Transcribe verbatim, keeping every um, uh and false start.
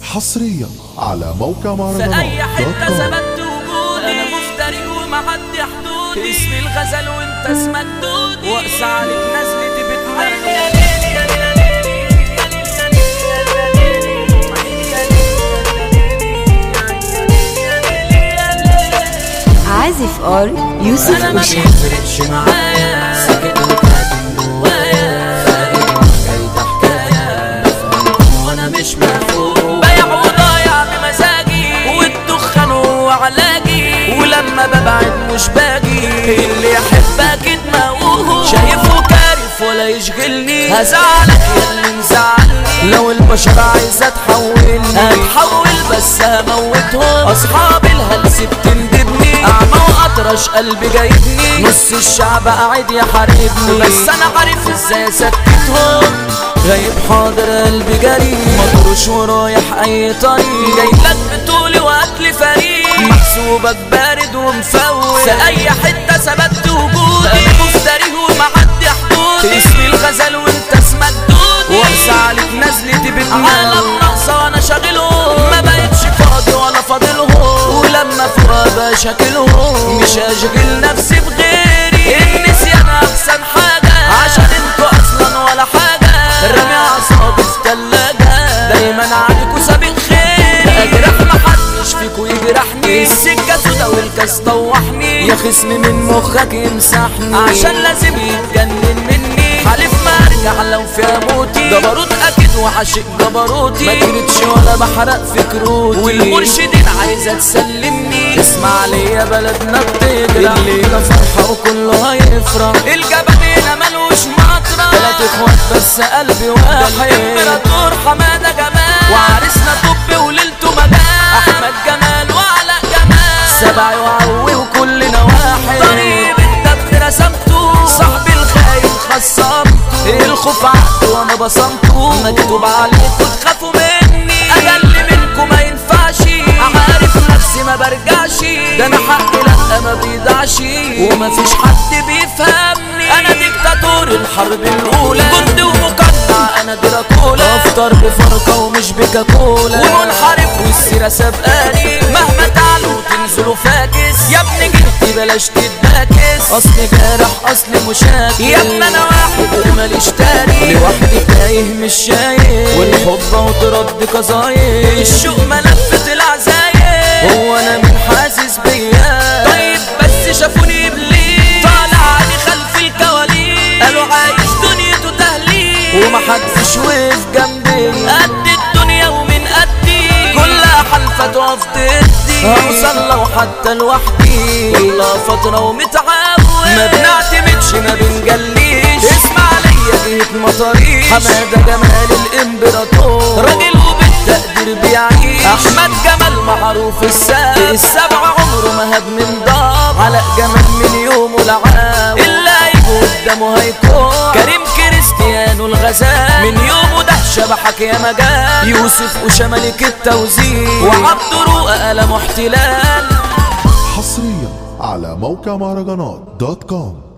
حصريا على موقع مهرجانات في اي حته ثبت وجودي، انا مفتري ومعدي حدودي، اسمي الغزل وانت اسمك دودي، واقسى عليك نزلتي بتمنى. عازف ار يوسف انا ما وشاب بيفرقش معايا، سكت وكاتم جوايا، فارق حكاية حكاية وانا مش مفهوم، بايع وضايع بمزاجي والدخان هو علاجي، ولما ببعد مش باجي، اللي يحب اكيد موهوب، شايفه كارف ولا يشغلني، هزعلك ياللي مزعلني، لو البشر عايزة تحولني هتحول بس هموتهم، اصحاب الهلس بتندبني، اعمى واطرش قلبي جايبني، نص الشعب قاعد يحاربني، بس انا عارف ازاي اسكتهم، غايب حاضر قلبي جري، مطروش ورايح اي طريق، جايلك بطولي واكل فريق، محسوبك بارد ومفوت، في اي حته ثبت وجودي، انا مفتري ومعدي حدودي، اسمي الغزل وانت اسمك دودي، واقسى عليك نزلتي بتنام، عالم ناقصه وانا شاغلهم، ما بقتش فاضي ولا فاضلهم، ولما فوق بشكلهم مش هشغل نفسي بغيري، النسيان احسن حاجه عشان انتوا اصلا ولا حاجه، رامي اعصابي في تلاجه، دايما عليكوا سابق خير، اجرح محدش فيكوا يجرحني، السكه سودا والكاس طوحني، يا خصم من مخك يمسحني، عشان لازم يتجنن مني، حالف ما ارجع لو فيها موتي، جبروت اكيد وعاشق جبروتي، ما جريتش ولا بحرق في كروتي، والمرشدين عايزه تسلمني، اسمع ليا بلدنا بتجرح، الليله فرحه وكله هيفرح، الجبل هنا ملوش مطرح، تلات اخوات بس قلبي واحد، الامبراطور حماده جمال، وعريسنا طب وليلته مجال، احمد جمال وعلاء جمال، سبعي وعوي وكلنا واحد، طريق الدبخ رسمته، صاحبي الخاين خصمته، الخوف عقد وانا بصمته، مكتوب عليكوا تخافوا مني، اقل منكم ما ينفعش، عارف نفسي ما برجعش، ده انا حقي لا ما بيضيعش، ومفيش حد بيفهمني، انا ديكتاتور الحرب الاولى، جندي ومقطع انا دراكولا، افطر بفرقه ومش بكاكولا، ومنحرف والسيره سابقاني، مهما تعلوا تنزلوا فاكس، يا ابني جبتي بلاش تتباكس، اصلي جارح اصلي مشاكل، يا ابني انا واحد وماليش تاني، لوحدي تايه مش شايف، والحب وترد قصايد، الشوق ملفت العزايم، هو انا من حاسس بيا، طيب بس شافوني بليه، طالع علي خلف الكواليس، قالوا عايش دنيته تهليل، ومحدش وقف جنبي، قد الدنيا ومن قدي، كلها حلفة تقف ضدي، هوصل لو حتى لوحدي، كلها فترة ومتعود، ما بنعتمدش ما بنجليش، اسمع ليا جهة مطاريش، حمادة جمال الامبراطور، راجل وبالتقدير بيعيش، احمد جمال معروف الساب، السبع عمره ما هب من ضاب، علاء جمال من يومه لعاب، اللي هيجي قدامه هيكون، كريم كريستيانو الغزال، من يومه ده شبحك يا مجال، يوسف وشا ملك التوزيع، وعبد رؤى قلم احتلال، حصريا على موقع مهرجانات دوت كوم.